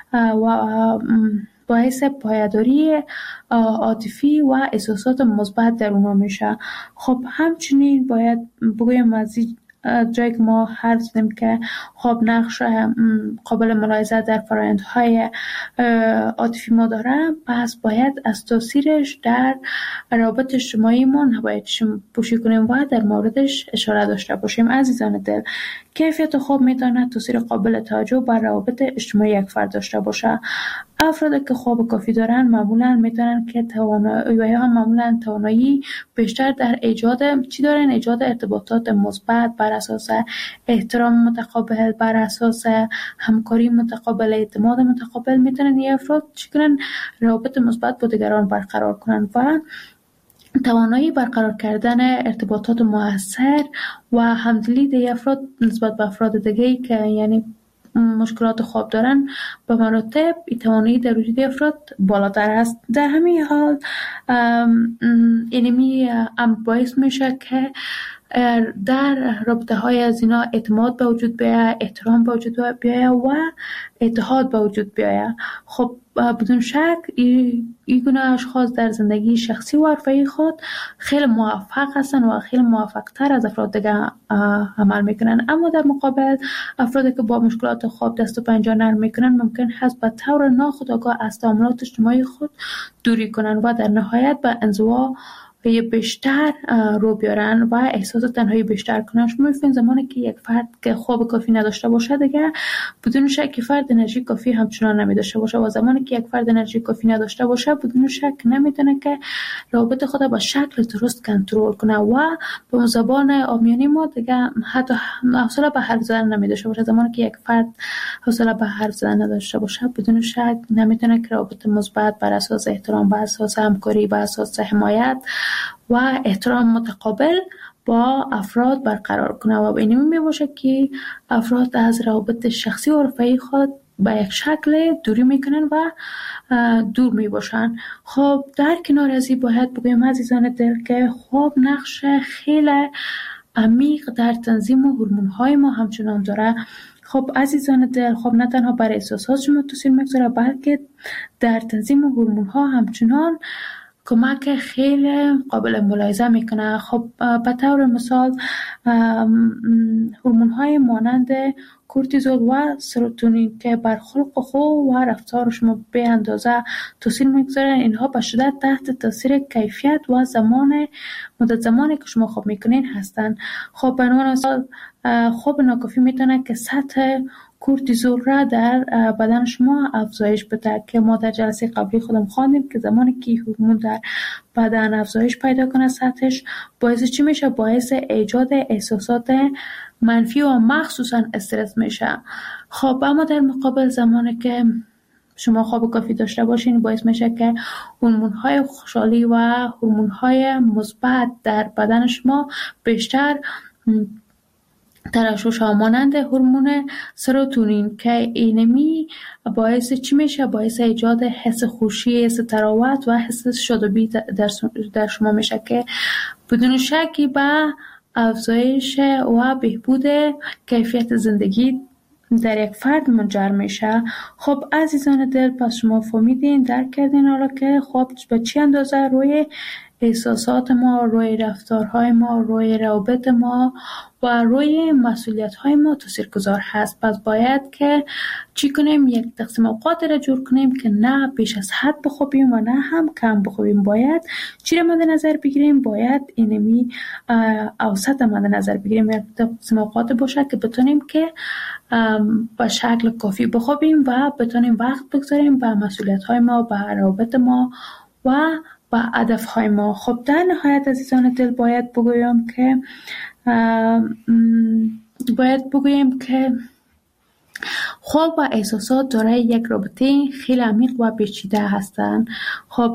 و باعث پایداری عاطفی و احساسات مثبت در اونها میشه. خب همچنین باید بگویم از جایی که ما حرف زدیم که خواب نقش قابل ملاحظه در فرآیندهای عاطفی ما داره، پس باید از تاثیرش در روابط اجتماعی ما نباید پوشی کنیم و در موردش اشاره داشته باشیم. عزیزان دل، کیفیت خواب میتونه تاثیر قابل توجه بر روابط اجتماعی یک فرد داشته باشه. افرادی که خواب کافی دارن معمولا میتونن که توانایی بیشتر در ایجاد ارتباطات مثبت بر اساس احترام متقابل، بر اساس همکاری متقابل، اعتماد متقابل میتونن این افراد چیکارن روابط مثبت با دیگران برقرار کنن و توانایی برقرار کردن ارتباطات مؤثر و همدلی در افراد نسبت به افراد دیگه‌ای که یعنی مشکلات خواب دارن به مراتب توانایی در وجود افراد بالاتر است. در همین حال اینمی باعث میشه که در رابطه های از اینا اعتماد به وجود بیاید، احترام به وجود بیاید و اتحاد به وجود بیاید. خب بدون شک این گونه اشخاص در زندگی شخصی و حرفه‌ای خود خیلی موفق هستن و خیلی موفق تر از افراد دیگه عمل میکنن. اما در مقابل افرادی که با مشکلات خواب دست و پنجه نرم میکنن ممکن هست به طور ناخودآگاه از تعاملات اجتماعی خود دوری کنن و در نهایت به انزوا بیشتر رو بیارن و احساس تنهایی بیشتر کنن. شما می‌بینید زمانی که یک فرد که خواب کافی نداشته باشه دیگه بدون شک فرد انرژی کافی همچنان نمی‌داشته باشه و زمانی که یک فرد انرژی کافی نداشته باشه بدون شک نمی‌تونه که روابط خود به شکل درست کنترل کنه و به زبان عامیانه ما دیگه حتی حوصله به حرف زدن نمی‌داشته باشه. زمانی که یک فرد حوصله به حرف زدن نداشته باشه بدون شک نمی‌تونه که رابطه مثبت بر اساس احترام، بر اساس همکاری، بر اساس حمایت و احترام متقابل با افراد برقرار کنه و به این می باشه که افراد از روابط شخصی و رفاهی خود به یک شکل دوری میکنن و دور می باشن. خب در کنار از این باید بگویم عزیزان دل که خواب نقش خیلی عمیق در تنظیم هورمون‌های ما همچنان داره. خب عزیزان دل، خب نه تنها بر احساسات شما تاثیر میگذاره بلکه در تنظیم هورمون‌ها همچنان کمک خیلی قابل ملاحظه میکنه. خب به طور مثال هورمون‌های مانند کورتیزول و سروتونین که بر خلق خو و رفتار شما به اندازه تاثیر میگذارن، اینها به شدت تحت تاثیر کیفیت و مدت زمانی که شما خواب میکنین هستن. خب به عنوان مثال خواب ناکافی میتونه که سطح کورتیزول را در بدن شما افزایش بده که ما در جلسه قبلی خودم خواندیم که زمانی که هورمون در بدن افزایش پیدا کنه سطحش باعث چی میشه؟ باعث ایجاد احساسات منفی و مخصوصا استرس میشه. خب اما در مقابل زمانی که شما خواب کافی داشته باشین باعث میشه که هورمون‌های خوشحالی و هورمون‌های مثبت در بدن شما بیشتر ترشح مانند هورمون سروتونین که اینمی باعث چی میشه؟ باعث ایجاد حس خوشی، حس تراوت و حس شادابی در شما میشه که بدون شکی به افزایش و بهبود کیفیت زندگی در یک فرد منجر میشه. خب عزیزان دل، پس شما فهمیدین، درک کردین حالا که خواب به چی اندازه روی احساسات ما، روی رفتارهای ما، روی روابط ما و روی مسئولیت‌های ما تاثیرگذار هست. پس باید که چی کنیم؟ یک تقسیم اوقات را جور کنیم که نه بیش از حد بخوابیم و نه هم کم بخوابیم. باید چی را مد نظر بگیریم؟ باید اینمی اوسط مد نظر بگیریم. یک تقسیم اوقات باشه که بتونیم که به شکل کافی بخوابیم و بتونیم وقت بگذاریم به مسئولیت‌های ما، به روابط ما و به هدف‌های ما. خب در نهایت عزیزان دل باید بگویم که خواب و احساسات دارای یک رابطه خیلی عمیق و پیچیده هستند. خب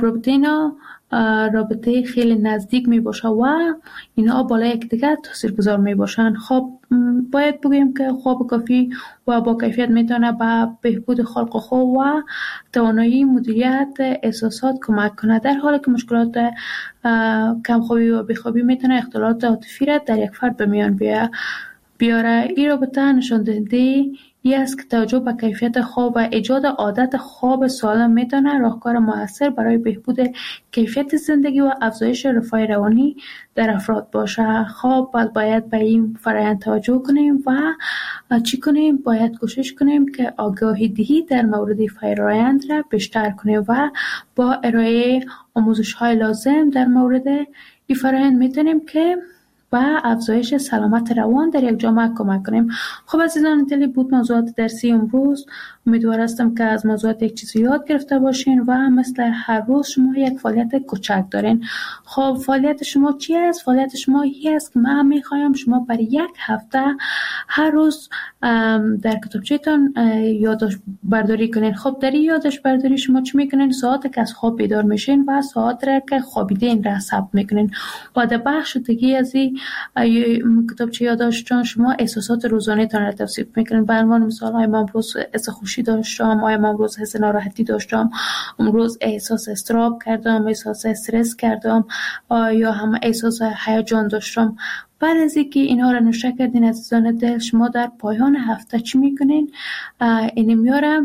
رابطه خیلی نزدیک می باشه و اینا بالای یکدیگر تاثیرگذار می باشن. خب باید بگویم که خواب کافی و با کیفیت میتونه به بهبود خلق خو و توانایی مدیریت احساسات کمک کنه، در حالی که مشکلات کمخوابی و بیخوابی میتونه اختلالات عاطفی را در یک فرد به میان بیاره. این رابطه نشان دهنده این است که توجه به کیفیت خواب و ایجاد عادت خواب سالم میتونه راهکار موثر برای بهبود کیفیت زندگی و افزایش رفاه روانی در افراد باشه. خب باید به این فرآیند توجه کنیم و چی کنیم؟ باید کوشش کنیم که آگاهی دهی در مورد فرآیند را بیشتر کنیم و با ارائه آموزش‌های لازم در مورد این فرآیند میتونیم که و افزایش سلامت روان در یک جامعه کمک کنیم. خب عزیزان دلی بود موضوعات درسی امروز. امیدوار هستم که از موضوعات یک چیزی یاد گرفته باشین و مثل هر روز شما یک فعالیت کوچک دارین. خب فعالیت شما چی است؟ فعالیت شما این است که من میخوایم شما برای یک هفته هر روز در کتابچه‌تان یادداشت برداری کنین. خب در این یادداشت برداری شما چی میکنین؟ ساعتی که از خواب بیدار میشین و ساعت را که خوابیدین را ثبت میکنین و در بخش دیگه از این کتابچه یادداشتتان شما احساسات روزانه تان را توصیف میکنین. به عنوان مثال من امروز حس خوشی داشتم، من امروز حس ناراحتی داشتم، امروز احساس اضطراب کردم، احساس استرس کردم یا هم احساس هیجان داشتم. بعد از اینکه اینها را نوشته کردین عزیزان دل، شما در پایان هفته چی میکنین؟ این میارم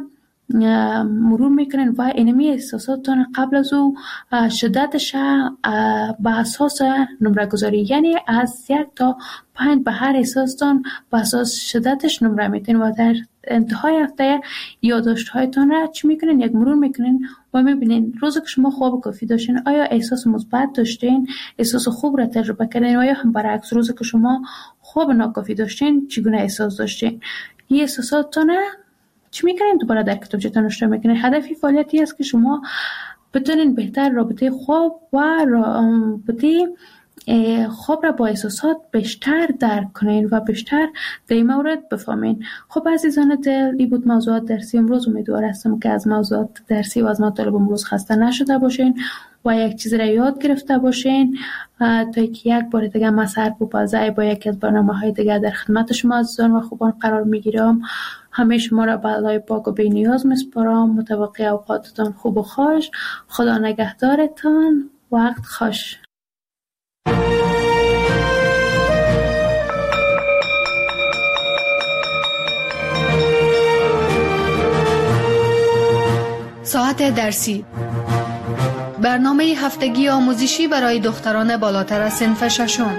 مرور میکنین و اینمی احساساتتان قبل از او شدتش به اساس نمره گذاری، یعنی از 1 تا 5 به هر احساستان به اساس شدتش نمره میتین و در انتهای هفته یادداشت هایتان را چی میکنین؟ یک مرور میکنین و میبینین روزی که شما خواب کافی داشتین آیا احساس مثبت داشتین، احساس خوب را تجربه کردین، و یا هم برعکس روزی که شما خواب ناکافی داشتین چگونه احساس داشتین. این احساساتتان چی میکنین؟ دوباره در کتابچه‌تان نوشته میکنین. هدفی فعالیتی است که شما بتونین بهتر رابطه خواب و رابطه خواب را با احساسات بیشتر درک کنین و بیشتر در این مورد بفهمین. خب عزیزان دل، این بود موضوعات درسی امروز. امیدوار هستم که از موضوعات درسی و از مطالب امروز خسته نشده باشین و یک چیز را یاد گرفته باشین تا که یک بار دیگه من سحر بوپالزی با یکی از برنامه‌های دیگه در خدمت شما عزیزان و خوبان قرار میگیرم. همه شما را به الله پاک و بی نیاز میسپارم. متوقع اوقاتتان خوب و خوش. خدا نگهدارتان. وقت خوش. ساعت درسی، برنامه هفتگی آموزشی برای دختران بالاتر از صنف ششم.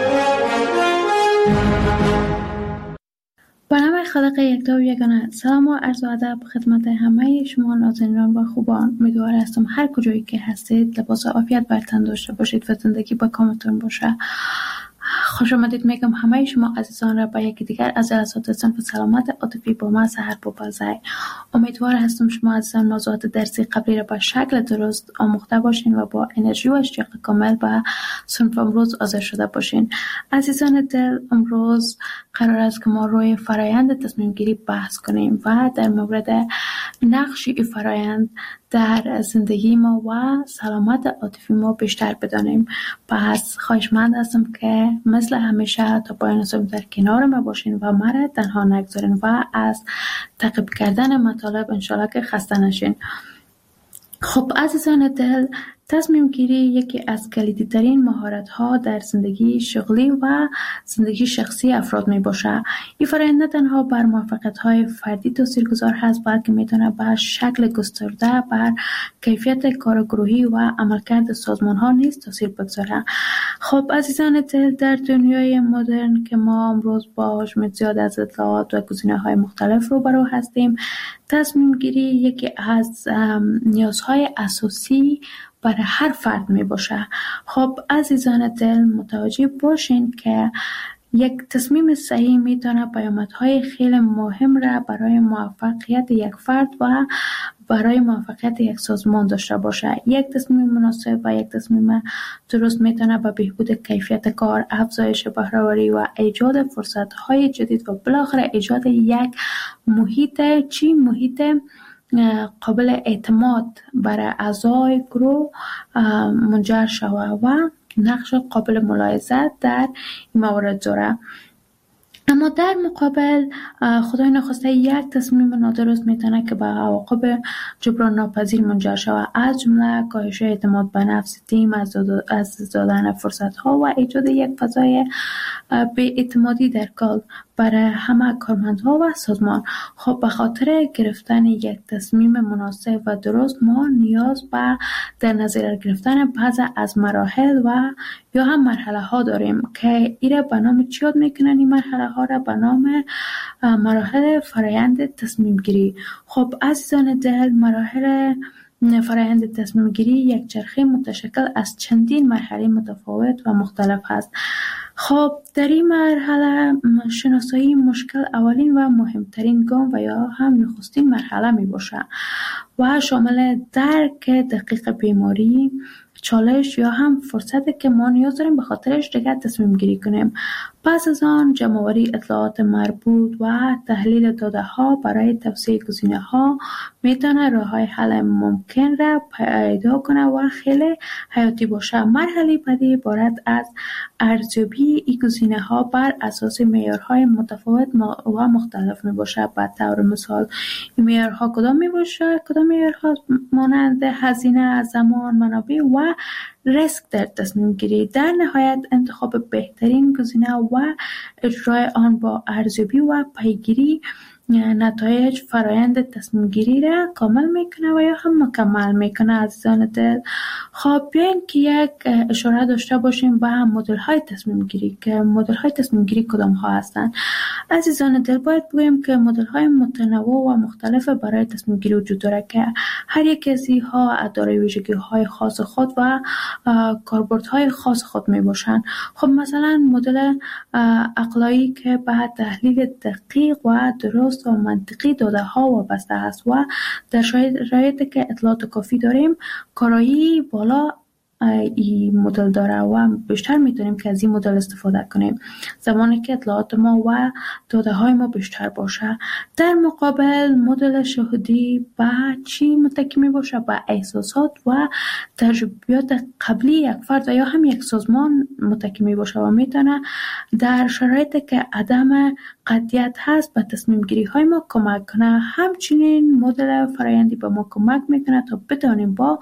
برنامه خالق یکتا و یگانه. سلام و عرض و ادب خدمت همه شما نازنینان و خوبان. امیدوار هستم هر کجایی که هستید لباس عافیت بر تن داشته باشید و زندگی با کامتون باشه. خوش آمدید میگم همه شما عزیزان را به یکی دیگر از جلسات صنف سلامت عاطفی با من سحر بوپالزی. امیدوار هستم شما عزیزان موضوعات درسی قبلی را به شکل درست آموخته باشین و با انرژی و اشتیاق کامل به صنف امروز حاضر شده باشین. عزیزان دل، امروز قرار است که ما روی فرایند تصمیم گیری بحث کنیم و در مورد نقش این فرایند در زندگی ما و سلامت عاطفی ما بیشتر بدانیم. پس خواهشمند هستم که مثل همیشه تا پایان صحبت در کنار ما باشین و مرا تنها نگذارین و از تعقیب کردن مطالب انشالله که خسته نشین. خب عزیزان دل، تصمیم گیری یکی از کلیدی ترین مهارت ها در زندگی شغلی و زندگی شخصی افراد می باشه. این فرآیند نه تنها بر موفقیت های فردی تاثیرگذار هست بلکه میتونه به شکل گسترده بر کیفیت کار گروهی و عملکرد سازمان ها نیز تاثیر بگذاره. خب عزیزان دل، در دنیای مدرن که ما امروز با حجم زیاد از اطلاعات و گزینه های مختلف روبرو هستیم، تصمیم گیری یکی از نیازهای اساسی برای هر فرد می باشه. خب عزیزان دل، متوجه باشین که یک تصمیم صحیح میتونه پیامدهای خیلی مهم را برای موفقیت یک فرد و برای موفقیت یک سازمان داشته باشه. یک تصمیم مناسب و یک تصمیم درست میتونه به بهبود کیفیت کار، افزایش بهره‌وری و ایجاد فرصت‌های جدید و بالاخره ایجاد یک محیط قابل اعتماد برای اعضای گروه منجر شود و نقش قابل ملاحظه در این موارد داره. اما در مقابل خدای نخواسته یک تصمیم نادرست میتونه که به عواقب جبران ناپذیر منجر شود، از جمله کاهش اعتماد به نفس تیم، از دادن فرصت ها و ایجاد یک فضای بی‌اعتمادی در کار برای همه کارمندها و سازمان. خب به خاطر گرفتن یک تصمیم مناسب و درست ما نیاز به در نظر گرفتن بعض از مراحل و یا هم مرحله ها داریم که ایره به نام چی یاد میکنن؟ این مرحله ها را به نام مراحل فرایند تصمیم گیری. خب عزیزان دل، مراحل فرایند تصمیم گیری یک چرخه متشکل از چندین مرحله متفاوت و مختلف هست. خب در این مرحله شناسایی مشکل اولین و مهمترین گام و یا هم نخستین مرحله می باشه و شامل درک دقیق بیماری، چالش یا هم فرصتی که ما نیاز داریم به خاطرش دیگه تصمیم گیری کنیم. پس از آن جمع‌آوری اطلاعات مربوط و تحلیل داده ها برای توسعه گزینه ها میتونه راه های حل ممکن را پیدا کنه و خیلی حیاتی باشه. مرحله بعدی عبارت از ارزیابی این گزینه ها بر اساس معیارهای متفاوت و مختلف می باشه. به طور مثال این معیارها کدام می باشه؟ کدام معیارها مانند هزینه، زمان، منابع و ریسک در تصمیم گیری. در نهایت انتخاب بهترین گزینه و اجرای آن با ارزیابی و پیگیری نتایج فرایند تصمیم گیری را کامل میکنه و یا هم مکمل میکنه. عزیزان دل، خب بیاین که یک اشاره داشته باشیم به مدل های تصمیم گیری، که مدل های تصمیم گیری کدام ها هستند. عزیزان دل، باید بگویم که مدل های متنوع و مختلف برای تصمیم گیری وجود داره که هر یک از اینها دارای ویژگی های خاص خود و کاربردهای خاص خود می باشند. خب مثلا مدل عقلایی که به تحلیل دقیق و درست و منطقی داده ها وابسته است و در شرایطی که اطلاعات کافی داریم کارایی بالا این مدل داره و بیشتر میتونیم که از این مدل استفاده کنیم زمانی که اطلاعات ما و داده های ما بیشتر باشه. در مقابل مدل شهودی به چی متکی می باشه؟ به احساسات و تجربیات قبلی یک فرد یا هم یک سازمان متکی می باشه و میتونه در شرایطی که عدم قطعیت هست به تصمیم گیری های ما کمک کنه. همچنین مدل فرایندی به ما کمک میکنه تا بتونیم با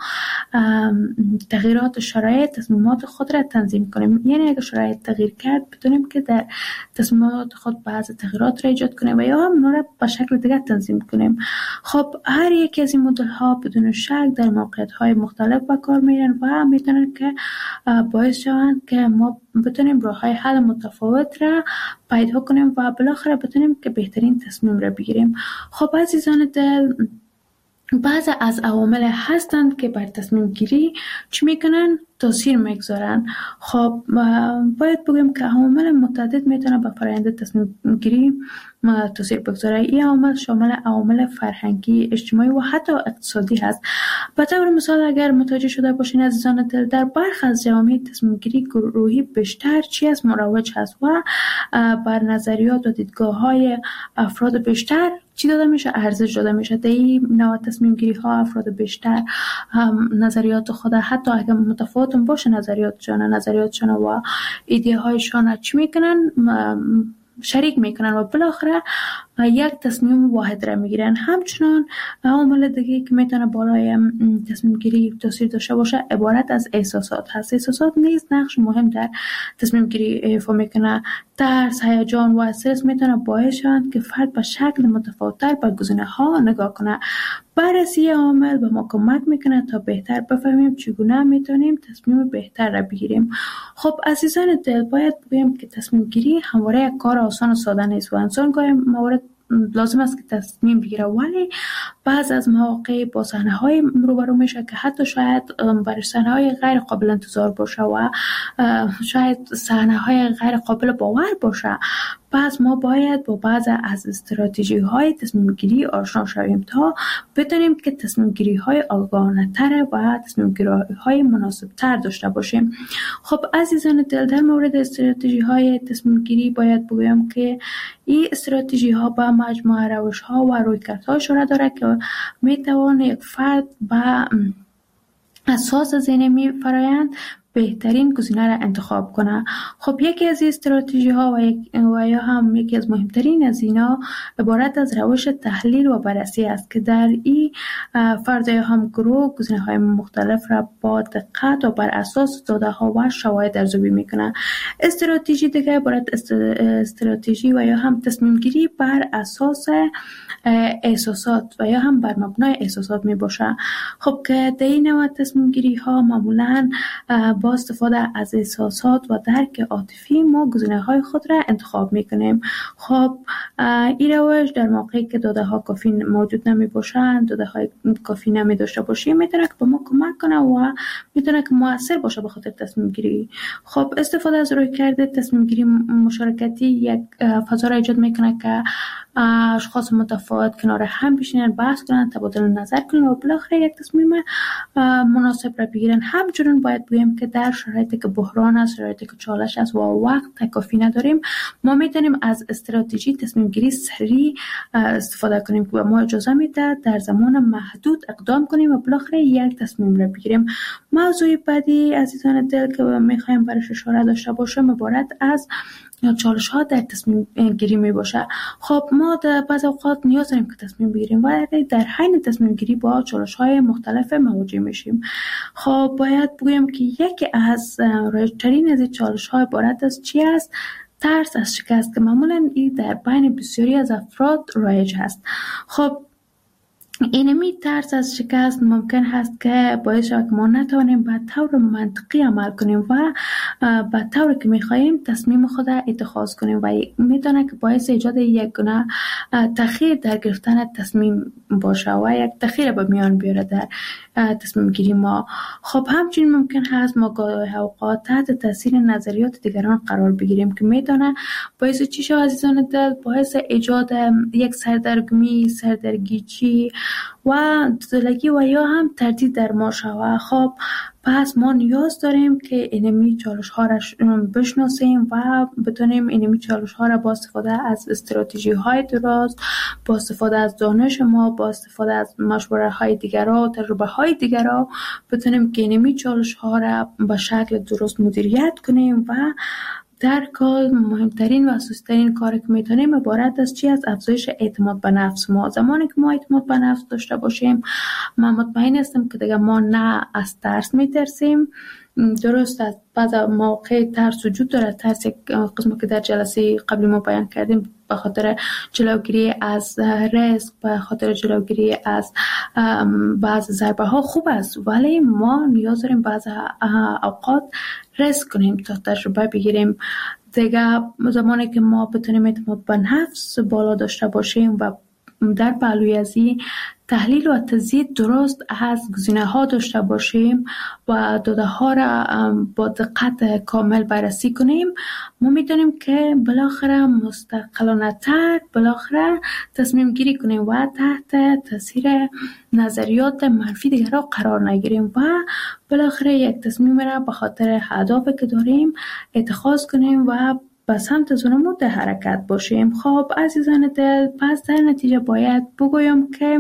تغییرات شرایط تصمیمات خود را تنظیم کنیم. یعنی اگر شرایط تغییر کرد بتونیم که در تصمیمات خود بعضی تغییرات را ایجاد کنیم و یا هم اونا را به شکل دیگر تنظیم کنیم. خب هر یک از این مدل ها بدون شک در موقعیت های مختلف به کار میرن و میتونن که باعث شوند که ما بتونیم راه های حل متفاوت را پیدا کنیم و بالاخره بتونیم که بهترین تصمیم را بگیریم. خب عزیزان دل، بعضی از عوامل هستند که بر تصمیم گیری چی میکنن؟ تاثیر میگذارن. خب باید بگیم که عوامل متعدد میتونه به فرآیند تصمیم گیری تاثیر بگذاره. این عوامل شامل عوامل فرهنگی، اجتماعی و حتی اقتصادی هست. به طور مثال اگر متوجه شده باشین عزیزان دل، در برخی از جوامع تصمیم گیری گروهی بیشتر چی از مروج هست و بر نظریات و دیدگاه های افراد بیشتر چی داده میشه؟ ارزش داده میشه. در این نوع تصمیم گیری ها افراد بیشتر نظریات خود حتی اگر متفاوت باشه نظریاتشان و ایده هایشان چی میکنن؟ شریک میکنن و بالاخره یک تصمیم واحد را میگیرن. همچنان عامل دیگه که میتونه بالای تصمیم گیری تاثیر داشته باشه عبارت از احساسات هست. احساسات نیز نقش مهم در تصمیم گیری ایفا میکنه. ترس، هیجان و استرس میتونه باعث شوند که فرد به شکل متفاوت‌تر به گزینه ها نگاه کنه. بررسی عامل به ما کمک میکنه تا بهتر بفهمیم چگونه میتونیم تصمیم بهتر را بگیریم. خب عزیزان دل، باید بگویم که تصمیم گیری همواره یک کار آسان و ساده نیست و انسان گاهی موارد لازم است که تصمیم بگیره، ولی بعض از مواقع با صحنه‌های روبرو میشه که حتی شاید برای صحنه‌های غیر قابل انتظار باشه و شاید صحنه‌های غیر قابل باور باشه. پس ما باید با بعض از استراتژی‌های تصمیم گیری آشنا شویم تا بتونیم که تصمیم گیری‌های آگاهانه‌تر و تصمیم گیری‌های مناسب‌تر داشته باشیم. خب عزیزان دل، در مورد استراتژی‌های تصمیم گیری باید بگویم که این استراتژی‌ها با مجموعه روش‌ها و رویکردها اشاره داره که می‌توان یک فرد با اساس ذهنی فرآیند بهترین گزینه را انتخاب کنه. خب یکی از این استراتژی ها و یا هم یکی از مهمترین از اینا عبارت از روش تحلیل و بررسی است که در این فرد یا هم گروه گزینه های مختلف را با دقت و بر اساس داده ها و شواهد ارزیابی میکنه. استراتژی دیگه عبارت استراتژی و یا هم تصمیم گیری بر اساس احساسات و یا هم بر مبنای احساسات می باشه. خب که در این نوع تصمیم گیری ها معمولاً با استفاده از احساسات و درک عاطفی ما گزینه های خود را انتخاب میکنیم. خب این روش در موقعی که داده ها کافی موجود نمی باشند، داده های کافی نمی داشته باشیم، میتونه که به ما کمک کنه و میتونه که مؤثر باشه به خاطر تصمیم گیری. خب استفاده از رویکرد تصمیم گیری مشارکتی یک فضا را ایجاد میکنه که اشخاص متفاوت کنار هم بشینن، بحث کنن، تبادل نظر کنن و بالاخره یک تصمیم مناسب را بگیرن. همچنین باید بگیم که در شرایطی که بحران است، شرایطی که چالش است و وقت کافی نداریم، ما میتونیم از استراتژی تصمیم گیری سریع استفاده کنیم که به ما اجازه میده در زمان محدود اقدام کنیم و بالاخره یک تصمیم را بگیریم. موضوع بعدی عزیزان دل که میخوایم برش اشاره داشته باشیم عبارت از چالش ها در تصمیم گیری می باشه. خب ما در بعض اوقات نیاز داریم که تصمیم بگیریم و در حین تصمیم گیری با چالش های مختلف مواجه میشیم. خب باید بگویم که یکی از رایج‌ترین از این چالش ها عبارت از چی است؟ ترس از شکست که معمولا این در بین بسیاری از افراد رایج هست. خب اینمی ترس از شکست ممکن هست که باعث شود که ما نتوانیم به طور منطقی عمل کنیم و به طوری که میخواهیم تصمیم خود اتخاذ کنیم و میتونه که باعث ایجاد یک گونه تأخیر در گرفتن تصمیم باشه و یک تأخیر به میان بیاره در تصمیم گیری ما. خب همچنین ممکن هست ما گاهی اوقات تحت تاثیر نظریات دیگران قرار بگیریم که میتونه باعث چی شود عزیزان دل؟ باعث ایجاد یک سردرگمی، سردرگیجی و دلگی و یا هم تردید در ما شود. خب پس ما نیاز داریم که اینمی چالش ها را بشناسیم و بتونیم اینمی چالش ها را با استفاده از استراتژی های درست، با استفاده از دانش ما، با استفاده از مشوره های دیگران، تجربه های دیگران بتونیم که اینمی چالش ها را به شکل درست مدیریت کنیم و در کار مهمترین و اساسی‌ترین کاری که میتونیم عبارت از چی؟ از افزایش اعتماد به نفس ما. زمانی که ما اعتماد به نفس داشته باشیم، من مطمئن هستم که دیگه ما نه از ترس میترسیم. درست است بعض موقع ترس وجود داره، ترس یک قسمی که در جلسه قبلی ما بیان کردیم به خاطر جلوگیری از ریسک، به خاطر جلوگیری از بعض ضربه ها خوب است، ولی ما نیاز داریم بعض اوقات ریسک کنیم تا تجربه بگیریم. دیگه زمانی که ما بتونیم اعتماد به نفس بالا داشته باشیم و در پهلوی از این تحلیل و تجزیه درست از گزینه ها داشته باشیم و داده ها را با دقت کامل بررسی کنیم، ما میتونیم که بالاخره مستقلانه تر بالاخره تصمیم گیری کنیم و تحت تاثیر نظریات منفی دیگر قرار نگیریم و بالاخره یک تصمیم را به خاطر اهدافی که داریم اتخاذ کنیم و به سمت زنمون در حرکت باشیم. خب عزیزان دل، پس در نتیجه باید بگویم که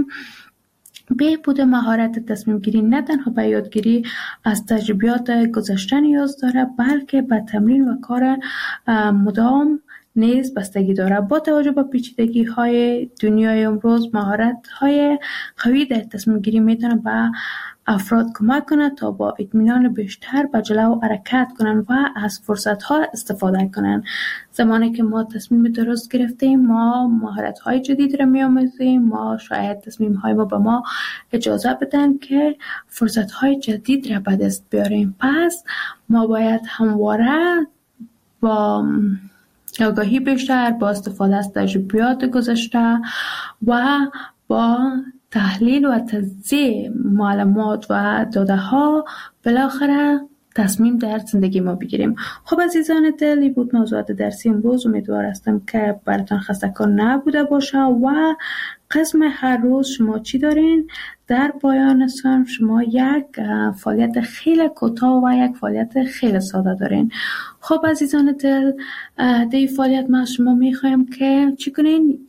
بهبود مهارت تصمیم گیری نه تنها به یادگیری از تجربیات گذشته نیاز داره، بلکه به تمرین و کار مدام نیز بستگی داره. با توجه به پیچیدگی های دنیای امروز، مهارت های قوی در تصمیم گیری میتونه به افراد کمک کنه تا با اطمینان بیشتر به جلو حرکت کنن و از فرصت ها استفاده کنن. زمانی که ما تصمیم درست گرفتیم، ما مهارت های جدید را می‌آموزیم، ما شاید تصمیم های ما به ما اجازه بدن که فرصت های جدید را به دست بیاریم. پس ما باید همواره با آگاهی بیشتر، با استفاده از تجربیات گذشته و با تحلیل و تجزیه معلومات و داده ها بالاخره تصمیم در زندگی ما بگیریم. خب عزیزان دلی بود موضوعات درسی امروز. امیدوار هستم که براتون خسته‌کن نبوده باشه و قسم هر روز شما چی دارین؟ در پایانتون شما یک فعالیت خیلی کوتاه و یک فعالیت خیلی ساده دارین. خب عزیزان دل، در فعالیت ما شما میخوایم که چی کنین؟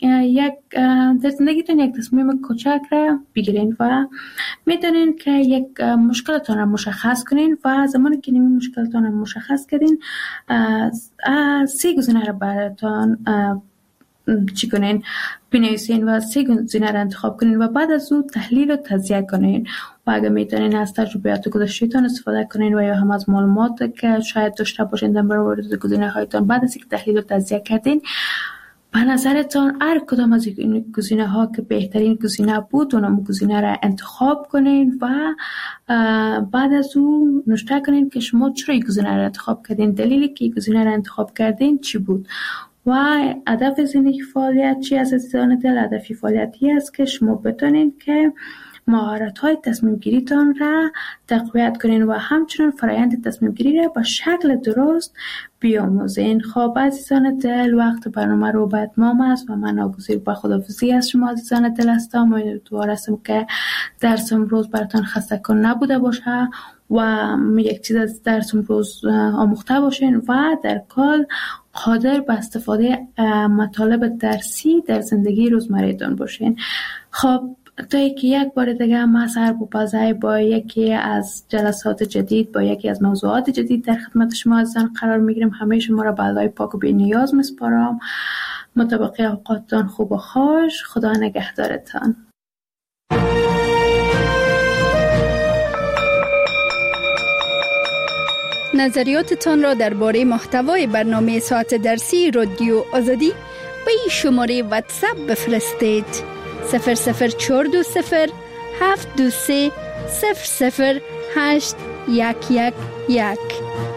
در زندگیتون یک تصمیم کوچک را بگیرین و میدونین که یک مشکلتون را مشخص کنین و زمانی که این مشکلتون را مشخص کردین 3 گزینه را براتون چی کنین؟ بنویسین و 3 گزینه را انتخاب کنین و بعد از اون تحلیل و تجزیه کنین و اگر میتونین از تجربیات گذشته‌تون استفاده کنین و یا هم از معلومات که شاید داشته باشین در مورد گزینه هایتون بعد از اینکه تحلیل و تجزیه کردین، به نظرتان هر کدام از این گزینه ها که بهترین گزینه بود اونم گزینه را انتخاب کنین و بعد از اون نوشته کنین که شما چرا این گزینه را انتخاب کردین، دلیلی که این گزینه را انتخاب کردین چی بود و هدف زندگی فعالیت چی است عزیزان دل. هدف فعالیتی است که شما بتونین که مهارت‌های تصمیم گیریتان را تقویت کنین و همچنین فرآیند تصمیم گیری را به شکل درست بیاموزین. خب عزیزان دل، وقت برنامه رو به اتمام است و من ناگزیر به خداحافظی از شما عزیزان دل هستم. امیدوار هستم که درس امروز براتون خسته‌کن نبوده باشه و یک چیز از درس امروز آموخته باشین و در کل قادر به استفاده مطالب درسی در زندگی روزمره‌تان باشین. خب تا اینکه یک بار دیگه ما سر بپزای با یکی از جلسات جدید، با یکی از موضوعات جدید در خدمت شما عزیزان قرار میگیریم. همه شما را به الله پاک و بی نیاز میسپارم. مطابق اوقاتتان خوب و خوش. خدا نگهدارتان. نظریاتتان را درباره محتوای برنامه ساعت درسی رادیو آزادی به این شماره واتساپ بفرستید. 00420 723 008 111